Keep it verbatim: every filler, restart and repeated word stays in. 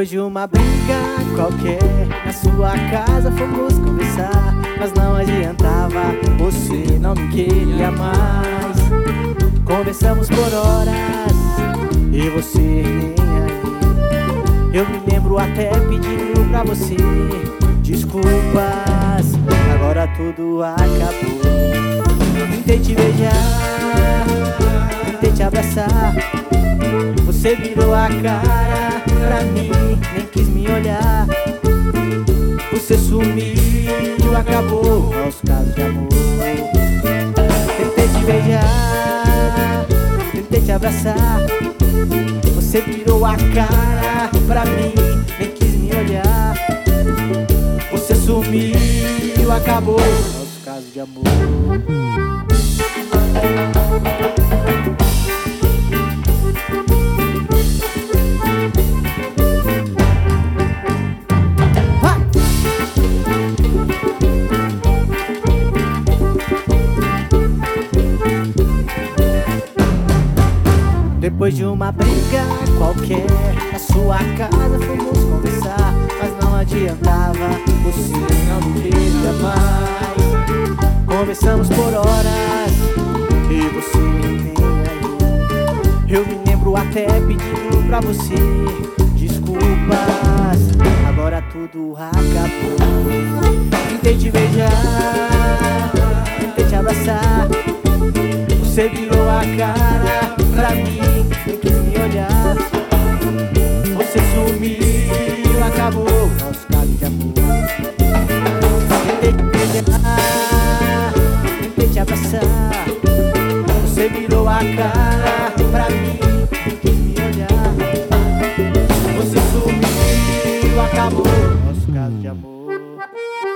Depois de uma briga qualquer, na sua casa fomos conversar, mas não adiantava, você não me queria mais. Conversamos por horas e você nem aí. Eu me lembro até pedindo pra você desculpas, agora tudo acabou. Tentei te beijar, tentei te abraçar, você virou a cara pra mim, nem quis me olhar. Você sumiu, acabou aos casos de amor. Tentei te beijar, tentei te abraçar, você virou a cara pra mim, nem quis me olhar. Você sumiu, acabou aos casos de amor. Depois de uma briga qualquer, na sua casa fomos conversar, mas não adiantava, você não me queria mais. Conversamos por horas e você nem aí. Eu me lembro até pedindo pra você desculpas, agora tudo acabou. Tentei te beijar, tentei te abraçar, você virou a cara pra mim, nem quis me olhar. Você sumiu, acabou nosso caso de amor. Tentei te beijar, tentei te abraçar, você virou a cara pra mim, nem quis me olhar. Você sumiu, acabou nosso caso de amor.